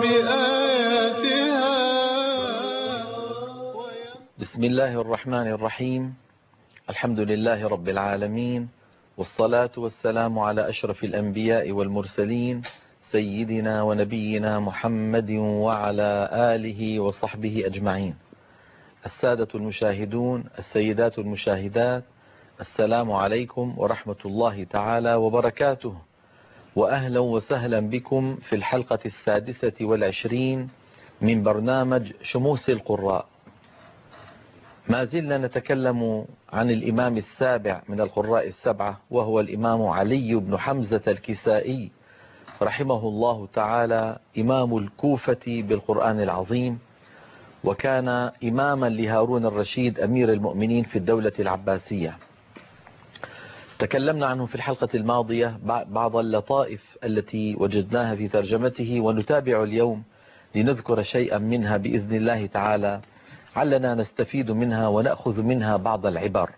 بآياتها. بسم الله الرحمن الرحيم. الحمد لله رب العالمين، والصلاة والسلام على أشرف الأنبياء والمرسلين سيدنا ونبينا محمد وعلى آله وصحبه أجمعين. السادة المشاهدون، السيدات المشاهدات، السلام عليكم ورحمة الله تعالى وبركاته، وأهلا وسهلا بكم في الحلقة 26 من برنامج شموس القراء. ما زلنا نتكلم عن الإمام السابع من القراء السبعة، وهو الإمام علي بن حمزة الكسائي رحمه الله تعالى، إمام الكوفة بالقرآن العظيم، وكان إماما لهارون الرشيد أمير المؤمنين في الدولة العباسية. تكلمنا عنه في الحلقة الماضية بعض اللطائف التي وجدناها في ترجمته، ونتابع اليوم لنذكر شيئا منها بإذن الله تعالى، علنا نستفيد منها ونأخذ منها بعض العبر.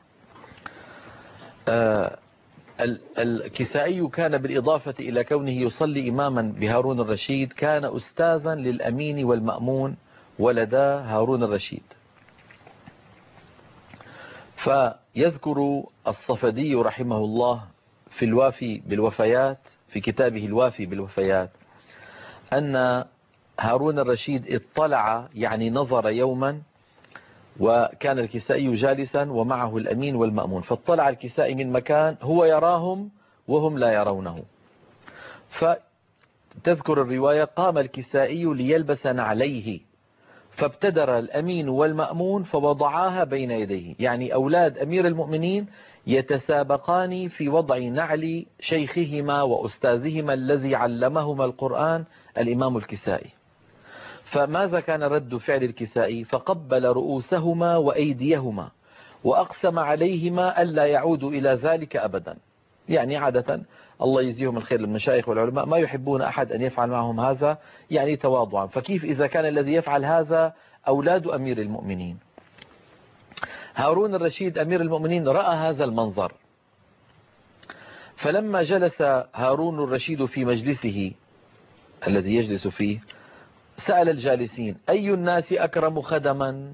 الكسائي كان بالإضافة إلى كونه يصلي إماما بهارون الرشيد، كان أستاذا للأمين والمأمون ولدا هارون الرشيد. فيذكر الصفدي رحمه الله في الوافي بالوفيات، في كتابه الوافي بالوفيات، أن هارون الرشيد اطلع، يعني نظر يوما، وكان الكسائي جالسا ومعه الأمين والمأمون، فاطلع الكسائي من مكان هو يراهم وهم لا يرونه. فتذكر الرواية: قام الكسائي ليلبس نعليه، فابتدر الأمين والمأمون فوضعاها بين يديه، يعني أولاد أمير المؤمنين يتسابقان في وضع نعل شيخهما وأستاذهما الذي علمهما القرآن الإمام الكسائي. فماذا كان رد فعل الكسائي؟ فقبل رؤوسهما وأيديهما وأقسم عليهما ألا يعودوا إلى ذلك أبدا. يعني عادة الله يجزيهم الخير المشايخ والعلماء ما يحبون أحد أن يفعل معهم هذا، يعني تواضعا، فكيف إذا كان الذي يفعل هذا أولاد أمير المؤمنين؟ هارون الرشيد أمير المؤمنين رأى هذا المنظر، فلما جلس هارون الرشيد في مجلسه الذي يجلس فيه، سأل الجالسين: أي الناس أكرم خدما؟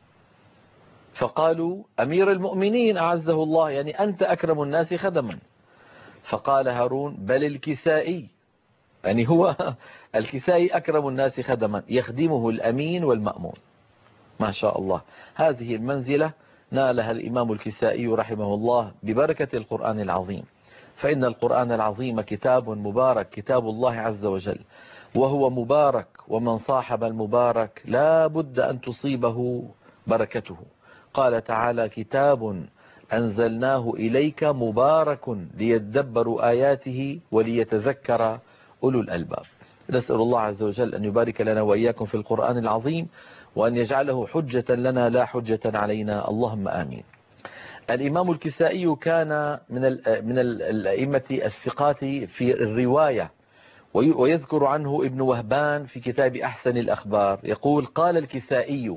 فقالوا: أمير المؤمنين أعزه الله، يعني أنت أكرم الناس خدما. فقال هارون: بل الكسائي، يعني هو الكسائي أكرم الناس خدما، يخدمه الأمين والمأمون. ما شاء الله، هذه المنزلة نالها الإمام الكسائي رحمه الله ببركة القرآن العظيم. فإن القرآن العظيم كتاب مبارك، كتاب الله عز وجل، وهو مبارك، ومن صاحب المبارك لا بد أن تصيبه بركته. قال تعالى: كتاب أنزلناه إليك مبارك ليدبروا آياته وليتذكر أولو الألباب. نسأل الله عز وجل أن يبارك لنا وإياكم في القرآن العظيم، وأن يجعله حجة لنا لا حجة علينا، اللهم آمين. الإمام الكسائي كان من الأئمة الثقات في الرواية، ويذكر عنه ابن وهبان في كتاب أحسن الأخبار، يقول: قال الكسائي: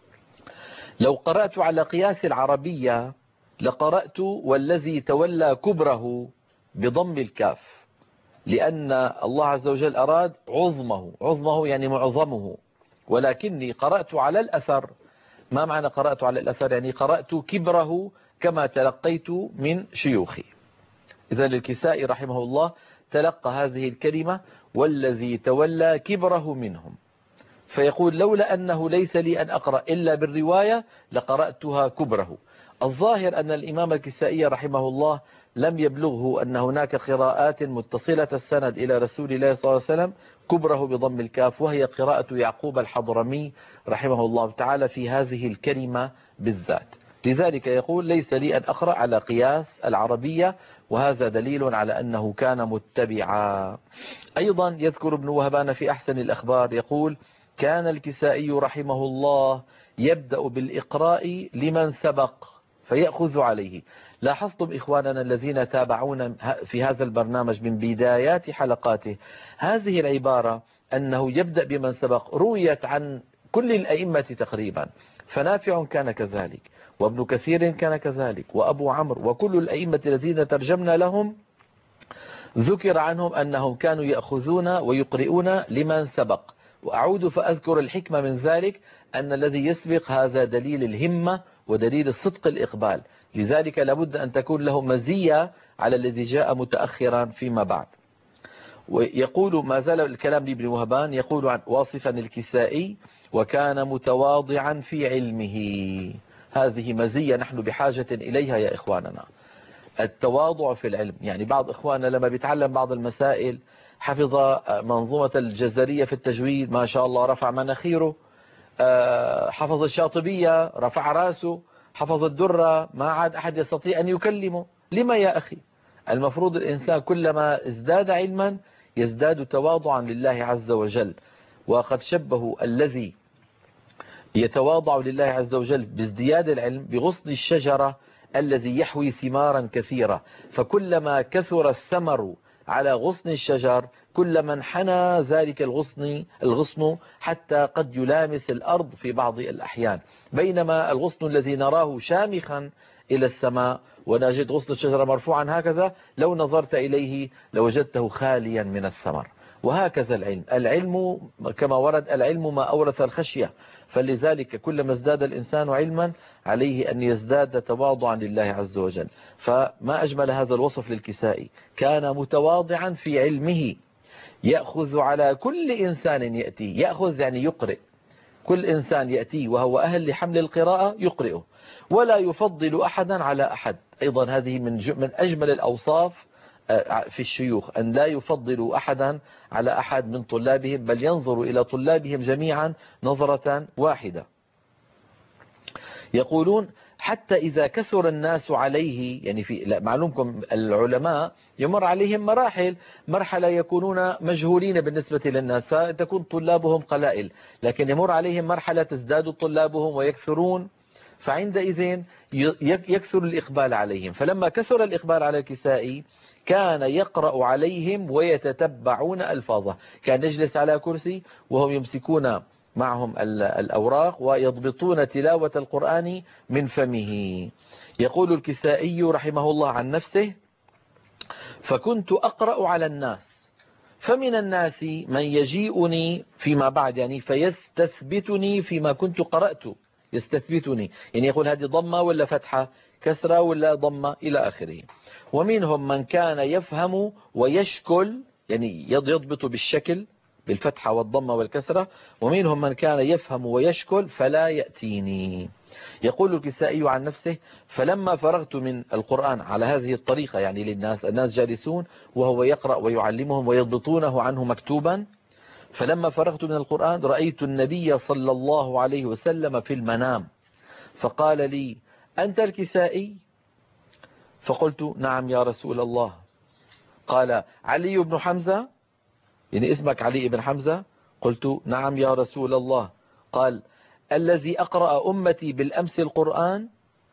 لو قرأت على قياس العربية لقرأت والذي تولى كبره بضم الكاف، لأن الله عز وجل أراد عظمه يعني معظمه، ولكني قرأت على الأثر. ما معنى قرأت على الأثر؟ يعني قرأت كبره كما تلقيت من شيوخي. إذن الكسائي رحمه الله تلقى هذه الكلمة: والذي تولى كبره منهم. فيقول: لولا أنه ليس لي أن أقرأ إلا بالرواية لقرأتها كبره. الظاهر أن الإمام الكسائي رحمه الله لم يبلغه أن هناك قراءات متصلة السند إلى رسول الله صلى الله عليه وسلم كبره بضم الكاف، وهي قراءة يعقوب الحضرمي رحمه الله تعالى في هذه الكلمة بالذات. لذلك يقول: ليس لي أن أقرأ على قياس العربية، وهذا دليل على أنه كان متبعا. أيضا يذكر ابن وهبان في أحسن الأخبار، يقول: كان الكسائي رحمه الله يبدأ بالإقراء لمن سبق فيأخذ عليه. لاحظتم إخواننا الذين تابعون في هذا البرنامج من بدايات حلقاته هذه العبارة، أنه يبدأ بمن سبق، رويت عن كل الأئمة تقريبا، فنافع كان كذلك، وابن كثير كان كذلك، وأبو عمرو، وكل الأئمة الذين ترجمنا لهم ذكر عنهم أنهم كانوا يأخذون ويقرؤون لمن سبق. وأعود فأذكر الحكمة من ذلك أن الذي يسبق هذا دليل الهمة ودليل الصدق الإقبال، لذلك لابد أن تكون له مزية على الذي جاء متأخرا فيما بعد. ويقول ما زال الكلام لابن وهبان، يقول عن واصفا الكسائي: وكان متواضعا في علمه. هذه مزية نحن بحاجة إليها يا إخواننا، التواضع في العلم. يعني بعض إخواننا لما بيتعلم بعض المسائل، حفظ منظومة الجزرية في التجويد ما شاء الله رفع مناخيره، حفظ الشاطبية رفع راسه، حفظ الدرة ما عاد أحد يستطيع أن يكلمه. لما يا أخي؟ المفروض الإنسان كلما ازداد علما يزداد تواضعا لله عز وجل. وقد شبهوا الذي يتواضع لله عز وجل بازدياد العلم بغصن الشجرة الذي يحوي ثمارا كثيرة، فكلما كثر الثمر على غصن الشجر كلما انحنى ذلك الغصن حتى قد يلامس الأرض في بعض الأحيان، بينما الغصن الذي نراه شامخا إلى السماء ونجد غصن الشجرة مرفوعا هكذا لو نظرت إليه لوجدته خاليا من الثمر. وهكذا العلم كما ورد: العلم ما أورث الخشية. فلذلك كلما ازداد الإنسان علما عليه أن يزداد تواضعا لله عز وجل. فما أجمل هذا الوصف للكسائي: كان متواضعا في علمه، يأخذ على كل إنسان يأتي. يأخذ يعني يقرئ، كل إنسان يأتي وهو أهل لحمل القراءة يقرئه، ولا يفضل أحدا على أحد. أيضا هذه من أجمل الأوصاف في الشيوخ، أن لا يفضلوا أحدا على أحد من طلابهم، بل ينظروا إلى طلابهم جميعا نظرة واحدة. يقولون: حتى إذا كثر الناس عليه، يعني معلومكم العلماء يمر عليهم مراحل، مرحلة يكونون مجهولين بالنسبة للناس فتكون طلابهم قلائل، لكن يمر عليهم مرحلة تزداد طلابهم ويكثرون، فعندئذ يكثر الإقبال عليهم. فلما كثر الإقبال على الكسائي كان يقرأ عليهم ويتتبعون ألفاظه، كان يجلس على كرسي وهم يمسكون معهم الأوراق ويضبطون تلاوة القرآن من فمه. يقول الكسائي رحمه الله عن نفسه: فكنت أقرأ على الناس، فمن الناس من يجيئني فيما بعد، يعني فيستثبتني فيما كنت قرأت. يستثبتني يعني يقول هذه ضمة ولا فتحة، كسرة ولا ضمة، إلى آخره. ومنهم من كان يفهم ويشكل، يعني يضبط بالشكل بالفتحة والضمة والكسرة. ومنهم من كان يفهم ويشكل فلا يأتيني. يقول الكسائي عن نفسه: فلما فرغت من القرآن على هذه الطريقة، يعني للناس، الناس جالسون وهو يقرأ ويعلمهم ويضبطونه عنه مكتوبا، فلما فرغت من القرآن رأيت النبي صلى الله عليه وسلم في المنام، فقال لي: أنت الكسائي؟ فقلت: نعم يا رسول الله. قال: علي بن حمزة؟ يعني اسمك علي بن حمزة؟ قلت: نعم يا رسول الله. قال: الذي أقرأ أمتي بالأمس القرآن؟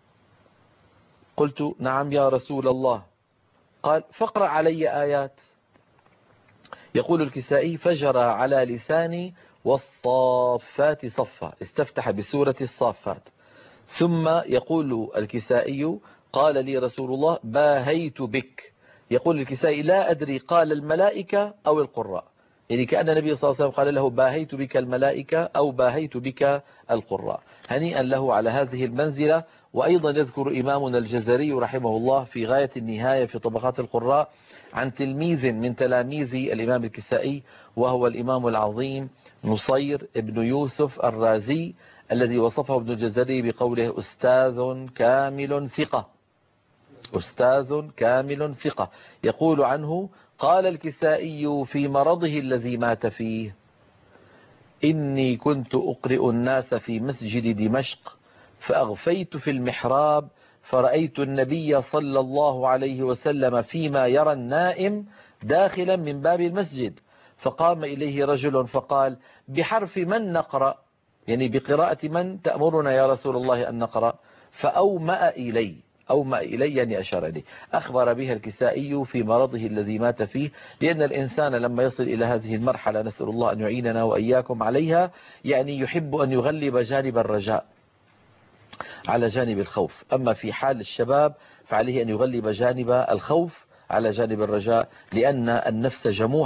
قلت: نعم يا رسول الله. قال: فاقرأ علي آيات. يقول الكسائي: فجرى على لساني والصافات صفا، استفتح بسورة الصافات. ثم يقول الكسائي: قال لي رسول الله: باهيت بك. يقول الكسائي: لا أدري قال الملائكة أو القراء، يعني كأن النبي صلى الله عليه وسلم قال له: باهيت بك الملائكة أو باهيت بك القراء. هنيئا له على هذه المنزلة. وأيضا يذكر إمامنا الجزري رحمه الله في غاية النهاية في طبقات القراء عن تلميذ من تلاميذ الإمام الكسائي، وهو الإمام العظيم نصير ابن يوسف الرازي، الذي وصفه ابن الجزري بقوله: أستاذ كامل ثقة. أستاذ كامل ثقة. يقول عنه: قال الكسائي في مرضه الذي مات فيه: إني كنت أقرئ الناس في مسجد دمشق، فأغفيت في المحراب، فرأيت النبي صلى الله عليه وسلم فيما يرى النائم داخلا من باب المسجد، فقام إليه رجل فقال: بحرف من نقرأ؟ يعني بقراءة من تأمرنا يا رسول الله أن نقرأ؟ فأومأ إلي، أومأ إلي يعني أشار إلي. أخبر بها الكسائي في مرضه الذي مات فيه، لأن الإنسان لما يصل إلى هذه المرحلة، نسأل الله أن يعيننا وإياكم عليها، يعني يحب أن يغلب جانب الرجاء على جانب الخوف. أما في حال الشباب فعليه أن يغلب جانب الخوف على جانب الرجاء، لأن النفس جموحة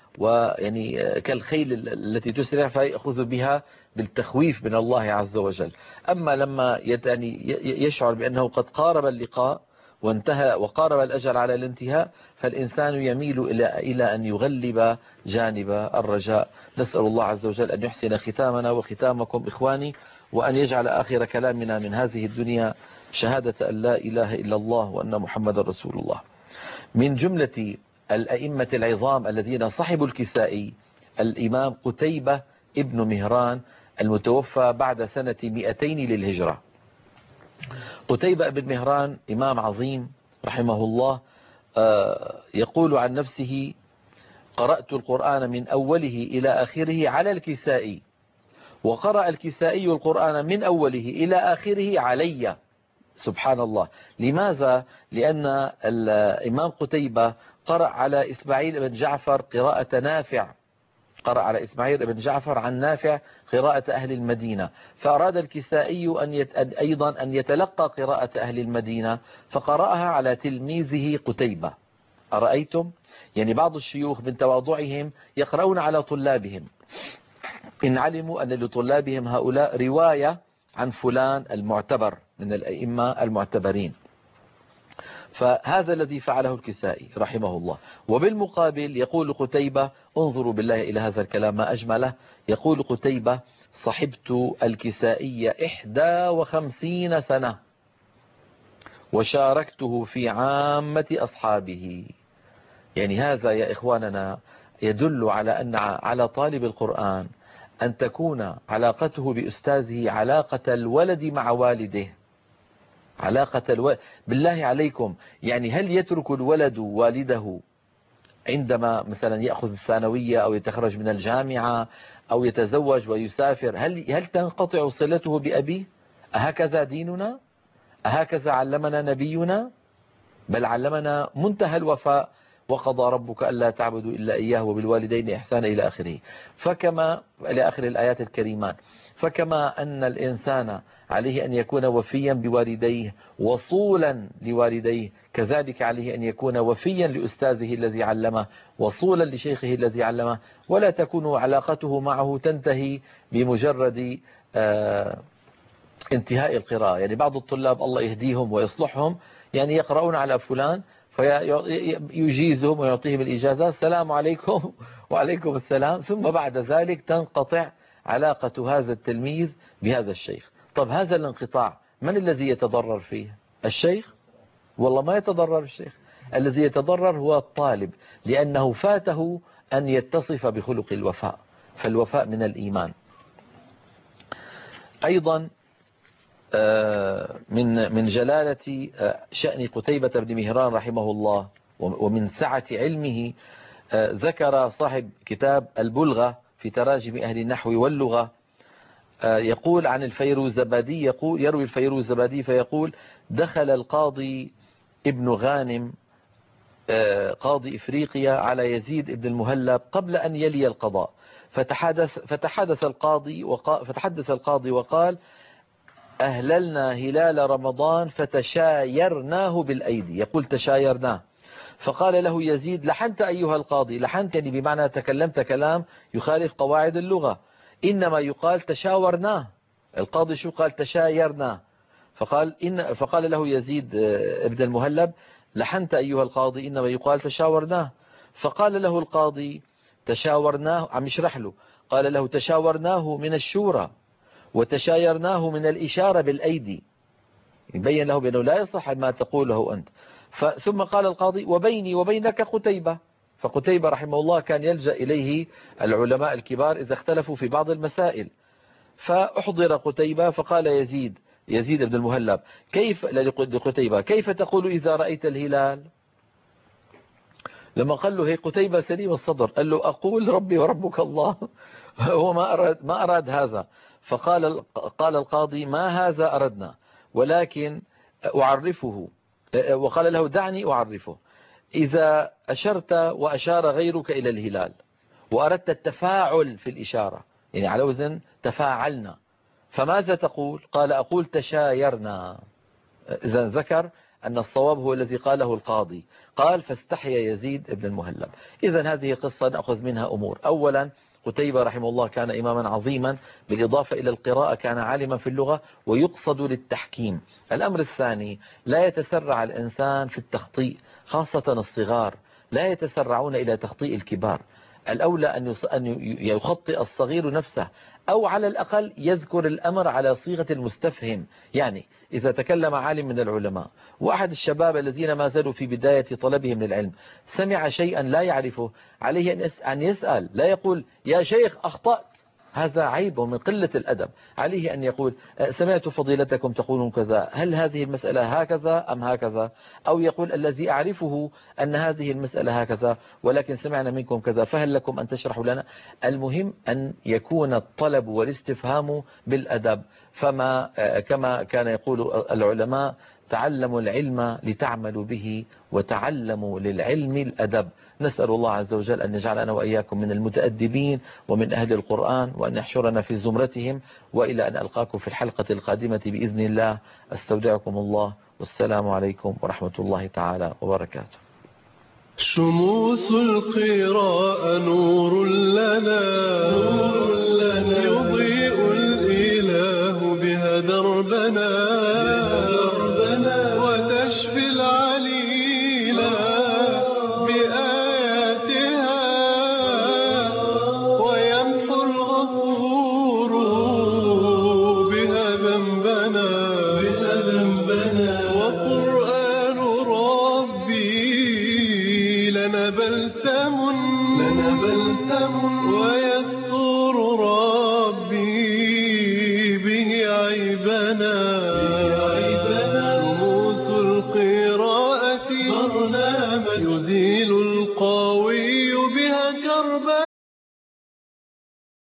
ويعني كالخيل التي تسرع فيأخذ بها بالتخويف من الله عز وجل. أما لما يعني يشعر بأنه قد قارب اللقاء وانتهى وقارب الأجل على الانتهاء، فالإنسان يميل إلى أن يغلب جانب الرجاء. نسأل الله عز وجل أن يحسن ختامنا وختامكم إخواني، وأن يجعل آخر كلامنا من هذه الدنيا شهادة أن لا إله إلا الله وأن محمد رسول الله. من جملة الأئمة العظام الذين صحبوا الكسائي الإمام قتيبة ابن مهران المتوفى بعد سنة 200 للهجرة. قتيبة بن مهران إمام عظيم رحمه الله، يقول عن نفسه: قرأت القرآن من أوله إلى آخره على الكسائي، وقرأ الكسائي القرآن من أوله إلى آخره علي. سبحان الله. لماذا؟ لأن الإمام قتيبة قرأ على إسماعيل بن جعفر قراءة نافع، قرأ على إسماعيل بن جعفر عن نافع قراءة أهل المدينة، فأراد الكسائي أيضا أن يتلقى قراءة أهل المدينة فقرأها على تلميذه قتيبة. أرأيتم؟ يعني بعض الشيوخ من تواضعهم يقرؤون على طلابهم إن علموا أن لطلابهم هؤلاء رواية عن فلان المعتبر من الأئمة المعتبرين. فهذا الذي فعله الكسائي رحمه الله. وبالمقابل يقول قتيبة، انظروا بالله إلى هذا الكلام ما أجمله، يقول قتيبة: صحبت الكسائي 51 سنة وشاركته في عامة أصحابه. يعني هذا يا إخواننا يدل على أن على طالب القرآن أن تكون علاقته بأستاذه علاقة الولد مع والده، علاقة الولد. بالله عليكم، يعني هل يترك الولد والده عندما مثلا يأخذ الثانوية أو يتخرج من الجامعة أو يتزوج ويسافر؟ هل تنقطع صلته بأبيه؟ أهكذا ديننا؟ أهكذا علمنا نبينا؟ بل علمنا منتهى الوفاء: وقضى ربك ألا تعبدوا إلا إياه وبالوالدين إحسانا إلى آخره. فكما إلى آخر الآيات الكريمات. فكما أن الإنسان عليه أن يكون وفيا بوالديه وصولا لوالديه، كذلك عليه أن يكون وفيا لأستاذه الذي علمه وصولا لشيخه الذي علمه، ولا تكون علاقته معه تنتهي بمجرد انتهاء القراءة. يعني بعض الطلاب الله يهديهم ويصلحهم، يعني يقرؤون على فلان فيجيزهم ويعطيهم الإجازة، السلام عليكم وعليكم السلام، ثم بعد ذلك تنقطع علاقة هذا التلميذ بهذا الشيخ. طب هذا الانقطاع من الذي يتضرر فيه؟ الشيخ؟ والله ما يتضرر الشيخ، الذي يتضرر هو الطالب، لأنه فاته أن يتصف بخلق الوفاء، فالوفاء من الإيمان. أيضا من جلالة شأن قتيبة بن مهران رحمه الله ومن سعة علمه، ذكر صاحب كتاب البلغة في تراجم أهل النحو واللغة، يقول عن الفيروزبادي، يروي الفيروزبادي فيقول: دخل القاضي ابن غانم قاضي إفريقيا على يزيد بن المهلب قبل أن يلي القضاء، فتحدث القاضي وقال: أهللنا هلال رمضان فتشايرناه بالأيدي. يقول تشايرناه. فقال له يزيد: لحنت أيها القاضي. لحنت يعني بمعنى تكلمت كلام يخالف قواعد اللغة، إنما يقال تشاورناه. القاضي شو قال؟ تشايرناه. فقال له يزيد ابن المهلب: لحنت أيها القاضي، إنما يقال تشاورناه. فقال له القاضي: تشاورناه، عم يشرح له، قال له: تشاورناه من الشورى وتشايرناه من الإشارة بالأيدي. يبين له بأنه لا يصح ما تقوله أنت. ثم قال القاضي: وبيني وبينك قتيبة. فقتيبة رحمه الله كان يلجأ إليه العلماء الكبار إذا اختلفوا في بعض المسائل. فأحضر قتيبة فقال يزيد بن المهلب لقتيبة: كيف تقول إذا رأيت الهلال؟ لما قال له هي قتيبة سليم الصدر، قال له: أقول ربي وربك الله. هو ما أراد هذا. قال القاضي: ما هذا أردنا، ولكن أعرفه. وقال له: دعني أعرفه. إذا أشرت وأشار غيرك إلى الهلال وأردت التفاعل في الإشارة، يعني على وزن تفاعلنا، فماذا تقول؟ قال: أقول تشايرنا. إذا ذكر أن الصواب هو الذي قاله القاضي، قال فاستحيا يزيد بن المهلب. إذن هذه قصة نأخذ منها أمور. أولا قتيبة رحمه الله كان إماما عظيما، بالإضافة إلى القراءة كان عالما في اللغة ويقصد للتحكيم. الأمر الثاني لا يتسرع الإنسان في التخطيء، خاصة الصغار لا يتسرعون إلى تخطيء الكبار. الأولى أن يخطئ الصغير نفسه، أو على الأقل يذكر الأمر على صيغة المستفهم. يعني إذا تكلم عالم من العلماء وأحد الشباب الذين ما زالوا في بداية طلبهم للعلم سمع شيئا لا يعرفه، عليه أن يسأل، لا يقول يا شيخ أخطأت، هذا عيب ومن قلة الأدب. عليه أن يقول سمعت فضيلتكم تقولون كذا، هل هذه المسألة هكذا أم هكذا؟ أو يقول الذي أعرفه أن هذه المسألة هكذا ولكن سمعنا منكم كذا، فهل لكم أن تشرحوا لنا؟ المهم أن يكون الطلب والاستفهام بالأدب. كما كان يقول العلماء تعلموا العلم لتعملوا به وتعلموا للعلم الأدب. نسأل الله عز وجل أن يجعلنا وإياكم من المتأدبين ومن أهل القرآن، وأن يحشرنا في زمرتهم. وإلى أن ألقاكم في الحلقة القادمة بإذن الله، أستودعكم الله، والسلام عليكم ورحمة الله تعالى وبركاته. شموس القراء نور لنا